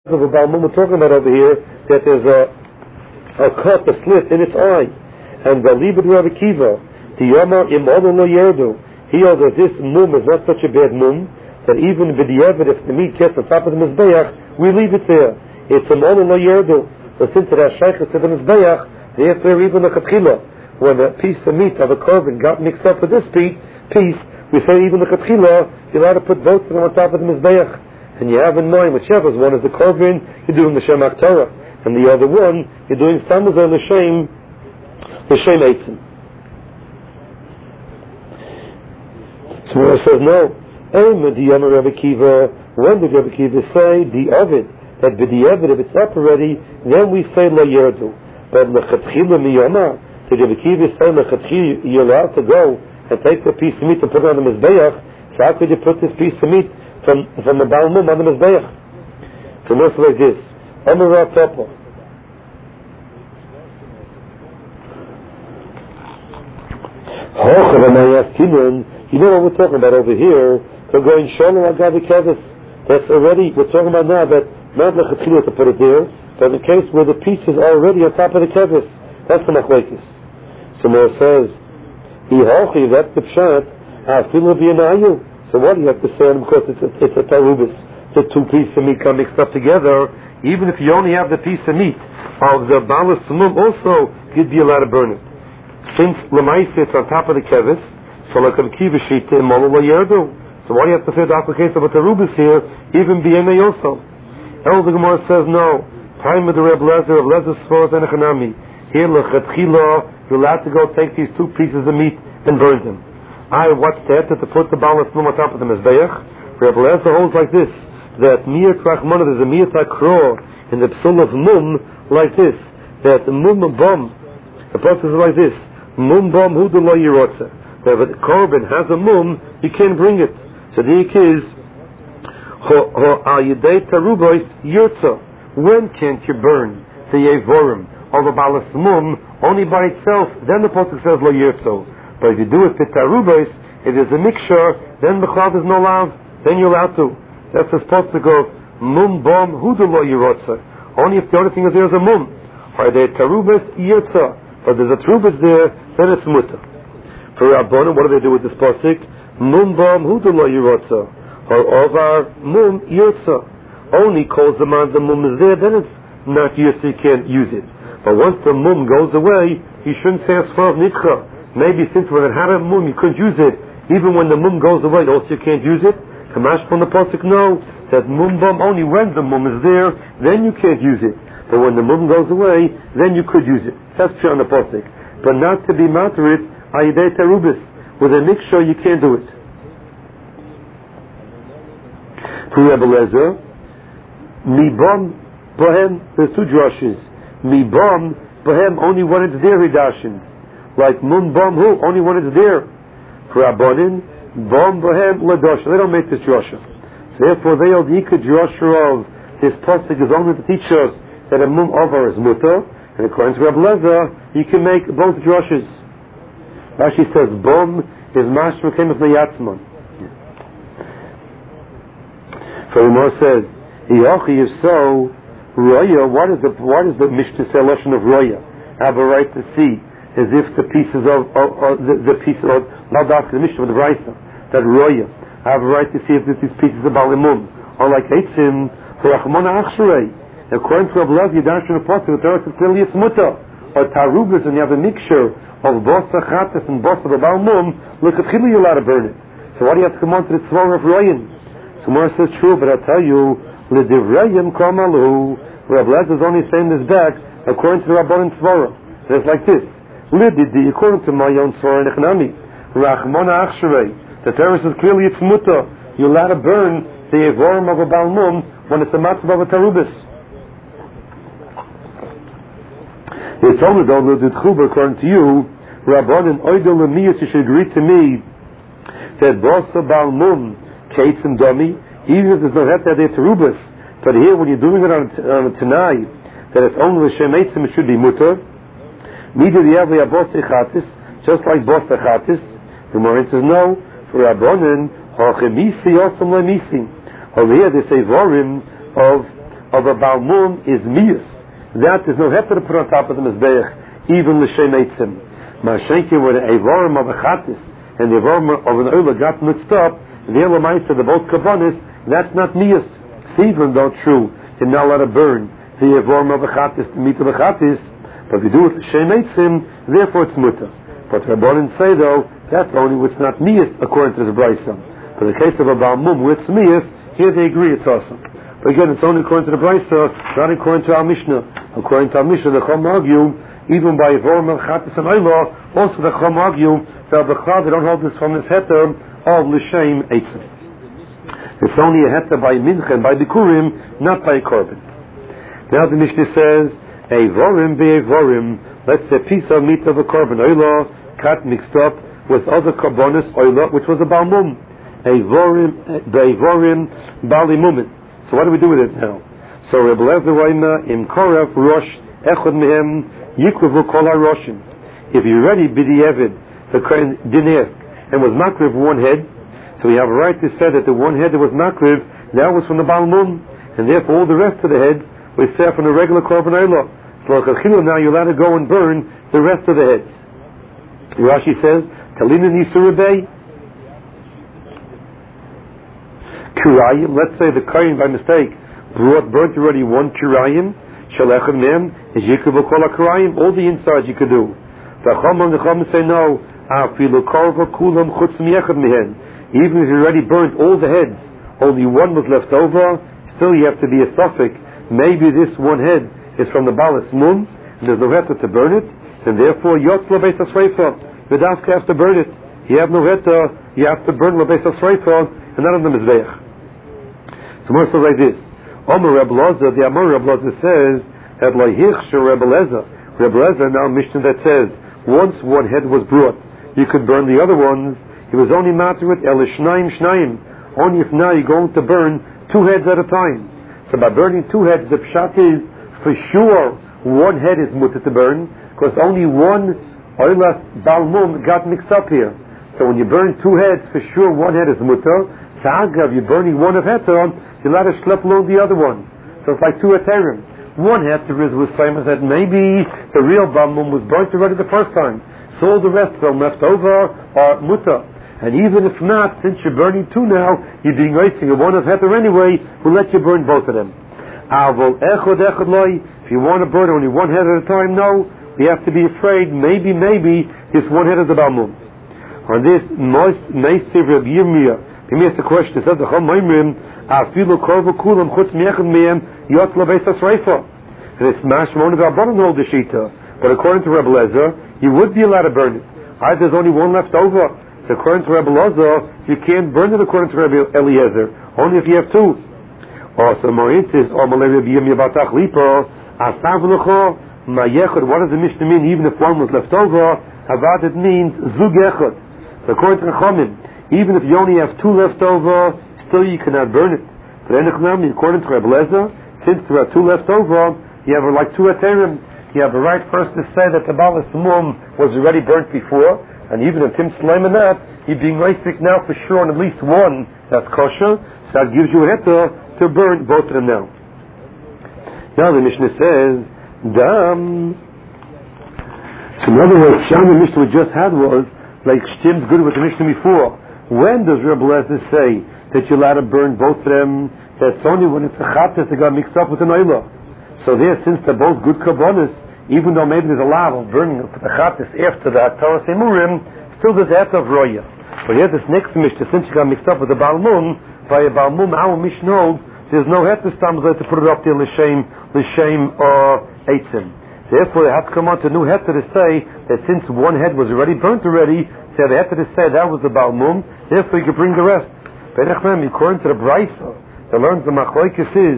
of a Baal Mum we're talking about over here, that there's a cut, a slit in its eye. And the Libid Rabbi Kiva, the Yomar Imod Lo Yerdu, he holds that this mum is not such a bad mum, that even b'diavad, if the meat gets on top of the Mizbeach, we leave it there. It's a Imod Lo Yerdu. So since it has Sheikhus of the Mizbeach, therefore even the Chatchila, when a piece of meat of a korban got mixed up with this piece, we say even the Chatchila, you're allowed to put both of them on top of the Mizbeach. And you have in mind whichever one is the korban, you're doing the Shem Torah, and the other one you're doing Samazah L'Shem Eitzim. So when it says no, Rabbi Kiva, when did Rabbi Kiva say the Ovid that b'diavad if it's up already, then we say Lo Yerdu. But L'Chatchila Miyama, did Rabbi Kiva say L'Chatchila you're allowed to go and take the piece of meat and put it on the Mizbeach? So how could you put this piece of meat from the Baal Mum on the Mizbeach? So listen like this. Amar Topo. You know what we're talking about over here? We're going Shalom Agavi Kevis. That's already, we're talking about now that not L'Chatchila to put it there, but in the case where the piece is already on top of the Kevis. That's the Machlekes. So Mor says, that's the Pshat, Afilu V'yanayu. So what do you have to say? Because it's a tarubis. The two pieces of meat come mixed up together. Even if you only have the piece of meat of the balas mum, also you'd be allowed to burn it. Since lemaisa it's on top of the kevis, so like a kiva sheet in malula yerdu. So why do you have to say the application of a tarubis here? Even b'yemei also. El the Gemara says no. Time with the Reb Lezer Sforat and Echanami. Here lechatchila, you're allowed to go take these two pieces of meat and burn them. What's that? To put the balas mum on top of the Mizbeach. Reb Lezer holds like this, that mir krachmana, there's a mir takro in the psul of mum like this, that mum bom, the process is like this, mum bom hu de lo yirotze. That if the korban has a mum, you can't bring it. So the ik is, ho al yedei tarubois yirtza. When can't you burn the yevorim of the balas mum only by itself? Then the process says lo yirtzo. But if you do it with tarubos, if there's a mixture, then the cloth is no lav, then you're allowed to. That's supposed to go mum bom hudelo yirotza. Only if the only thing is there's a mum. Are there tarubos yirtza? But there's a tarubos there, then it's muta. For Rabbanan, what do they do with this pasuk? Mum bom hudelo yirotza. Or ovar mum yirtza. Only calls the man the mum is there, then it's not yirtza, you can't use it. But once the mum goes away, you shouldn't say asfar nitcha. Maybe since when it had a mum, you couldn't use it. Even when the mum goes away, also you can't use it. Kamash from the pasuk, no, that mum bum only when the mum is there, then you can't use it. But when the mum goes away, then you could use it. That's true on the pasuk. But not to be materit ayidei tarubis. With a mixture, you can't do it. For Rebbe Lezer, mi bum bohem. There's two drushes. Mi bum bohem only when it's there. Hidashins. Like mum bom hu, only when it's there. For Rabbanin, bom bohem ladosha. They don't make this drasha. So therefore they hold the ikad drasha of this pasuk is only to teach us that a mum over is muta, and according to Reb Lezer, you can make both drashas. Rashi says bom is mashma came of the yatzman. For Umar says, Iyachi is so roya. What is the Mishnah say lashon of roya? Have a right to see. As if the pieces of the pieces of not the Mishnah of the Brisa that roya have a right to see if these pieces of balimum are like eitzim for Rachmana Achsharei. According to Rabbi Lezer, Yadash and Apostle, the Torah says clearly it's muta or tarubas, and you have a mixture of bosa chatas and bosa of balimum. Look at Chili, you're allowed to burn it. So why do you have to come on to the tzvor of royin? So Mora says true, but I'll tell you l'divrayim kamalu. Rabbi Lezer is only saying this back according to the Rabbanan tzvora. It's like this. According to my own Sora and Echanami, Rachmana Achsharei, the Torah says clearly it's muta. You're allowed to burn the evorim of a balmum when it's a matzav of a tarubis. They told me though, according to you, Rabbanan Oidel Lemiyas, you should agree to me that bosa balmum kates and dummy, even if there's no het there tarubis, but here when you're doing it on a tanai, that it's only the shem eitzim, it should be muta. Neither the Avli Abosi Chatis, just like Bosta Chatis. The Morin says no. For Rabbanan, Hachemisi Osam Lemisi. Over here they say Vorim of of a balmum is miyus. That is no heter to put on top of the mizbeach, even l'shem eitzim. Mashenki with a vorim of a chatis and the vorim of an oila got mixed up. The elamaisa, the both kabbanis, that's not miyus. Even though true, you're not allowed to burn the vorim of a chatis, the meat of a chatis, but if you do it l'shem eitzim, therefore it's muta. But Rabbanan say though, that's only what's not miyus according to the brayso. For the case of a balmum where it's miyus, here they agree it's awesome. But again, it's only according to the brayso, not according to our Mishnah. According to our Mishnah, the Chum argue, even by vorim of chatis and oila, also the Chum argue that they don't hold this from this heter of l'shem eitzim. It's only a heter by mincha and by bikurim, not by a korban. Now the Mishnah says, a vorim be a vorim, let's say a piece of meat of a korban oila, cut mixed up with other korbanos oila, which was a balmum. A vorim bali mumin. So what do we do with it now? So Rebbe Lezer Raima im Koraf Rosh Echad Mehem Yikruvu Kol HaRoshim. If you already b'di'evid the Kohen didn't ask and was makriv one head, so we have a right to say that the one head that was makriv that was from the balmum, and therefore all the rest of the heads we say from the regular korban oila. So now you're allowed to go and burn the rest of the heads. Rashi says, Talina Nisurabei Kirayim, let's say the Kohen by mistake burnt already one Kirayim, Shalechim Mem, is Yikubu Kol HaKirayim, all the insides you could do. The Chum say no, Afilu Korva Kulam Chutz Miechad Mehen. Even if you already burnt all the heads, only one was left over, still you have to be a suffix. Maybe this one head is from the Balas Mum, and there's no heter to burn it, and therefore Yotzla Beis HaSreifa, the Dafka has to burn it. You have no heter, you have to burn the Beis HaSreifa, and none of them is Mizbeach. So more says like this. Omer Rebbe Lezer, the Amor Rebbe Lezer says that Lahichsha Rebbe Lezer. Rebbe Lezer now Mishnah that says once one head was brought, you could burn the other ones. It was only matter with Elishnaim Shnaim. Only if now you're going to burn two heads at a time. So by burning two heads, the pshat is for sure one head is mutter to burn because only one oilas balmum got mixed up here. So when you burn two heads, for sure one head is mutter. So agav, you're burning one of heter, you'll let us schlep along the other one. So it's like two heterim. One heter is with famous that maybe the real balmum was burnt already the first time. So all the rest of them left over are mutter. And even if not, since you're burning two now, you're being racing a one of heter anyway, we'll let you burn both of them. If you want to burn only one head at a time, no. We have to be afraid, maybe, this one head is the balmum. On this, Meisiv Reb Yirmiyah, he makes the question, it says, Afilu Korva Kulam Chutz Miechad Mehem Yotzla Beis HaSreifa. And it's mashmon of Rabbanan hold the shita. But according to Rebbe Lezer, you would be allowed to burn it. There's only one left over. So according to Rebbe Lezer, you can't burn it according to Rebbe Eliezer. Only if you have two. Also, Morintis, or Malay Reb Yirmiyah Batach Lipo, Asav L'cho, Ma'yechad, what does the Mishnah mean even if one was left over? Havad, it means Zug Echad. So according to the Chomim, even if you only have two left over, still you cannot burn it. But according to Rebbe Lezer, since there are two left over, you have like two heterim. You have a right first to say that the Balas Mum was already burnt before, and even if Tim Sleiman that, you're being sick now for sure on at least one that's kosher, so that gives you a heter to burn both of them now. Now the Mishnah says, Dam. So in other words, Sham the Mishnah we just had was like Shtim's good with the Mishnah before. When does Rebbe Lezer say that you're allowed to burn both of them? That's only when it's a chatas that got mixed up with an oila. So there, since they're both good karbonis, even though maybe there's a lot of burning the chatas after that Torah Semurim, still there's a of roya. But here this next Mishnah, since you got mixed up with the balmum, by a balmum our Mishnah holds, there's no heter stamzah to put it up there l'shem or eitzim. Therefore, they have to come on to a new heter to say that since one head was already burnt already, so they have to say that was the balmum, therefore you can bring the rest. But according to the Brisa, that learns the machlokes is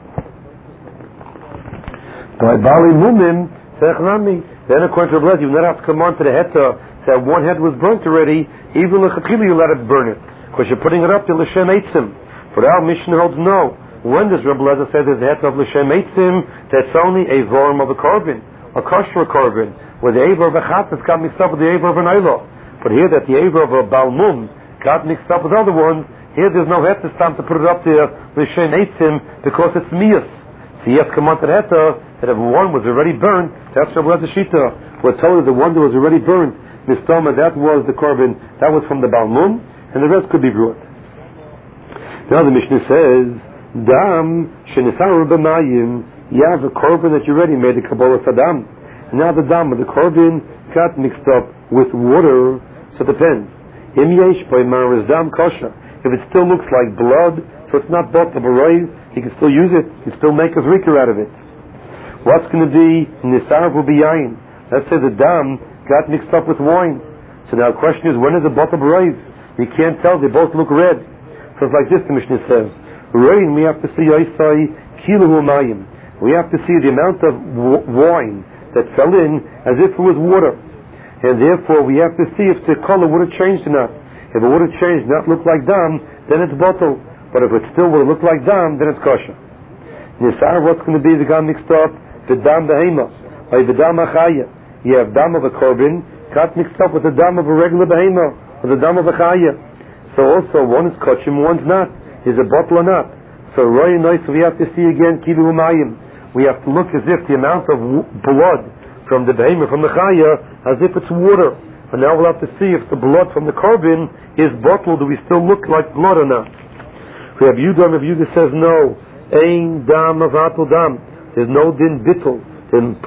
by bali mumim sechnami. Then according to the Brisa, you not have to come on to the heter that one head was burnt already, even l'chatchila you let it burn it, because you're putting it up to l'shem eitzim. But our Mishnah holds no. When does Rebbe Lezer say there's a heter of l'shem eitzim? That's only a vorim of a korban, a kosher korban, where the aver of a chatas got mixed up with the aver of an oila. But here that the aver of a balmum got mixed up with other ones, here there's no heter stam to put it up there l'shem eitzim because it's miyas. So yes, come on to that if one was already burnt, that's Rabbi Shita. We're told that the one that was already burnt, Mistoma, that was the korban, that was from the Balmum, and the rest could be brought. Now the Mishnah says, Dam Shenisaru B'mayim, you have a korban that you already made a Kabbalah Sadam. Now the dam of the korban got mixed up with water, so it depends. Im yesh by Maris dam kosher. If it still looks like blood, so it's not bought to Baroiv, he can still use it, he can still make a zrika out of it. What's going to be Nisar B'yayin? Let's say the dam got mixed up with wine. So now the question is, when is it bought to Baroiv? You can't tell, they both look red. So it's like this, the Mishnah says. Rain, we have to see Yisai Kilu Mayim. We have to see the amount of wine that fell in as if it was water. And therefore we have to see if the color would have changed or not. If it would have changed, not look like dam, then it's bottle. But if it still would have looked like dam, then it's kosher. Nisar, what's going to be the got mixed up? The dam behema, or the dam achaya. You have dam of a korban got mixed up with the dam of a regular behema, or the dam of a chaya. So also one is kosher, one's not. Is a bottle or not? So Roy and Nois, we have to see again kilu umayim. We have to look as if the amount of blood from the behemoth, from the chaya, as if it's water. And now we'll have to see if the blood from the korban is bottled, do we still look like blood or not? We have Yudah says no. Ein dam avatul dam. There's no din bittul.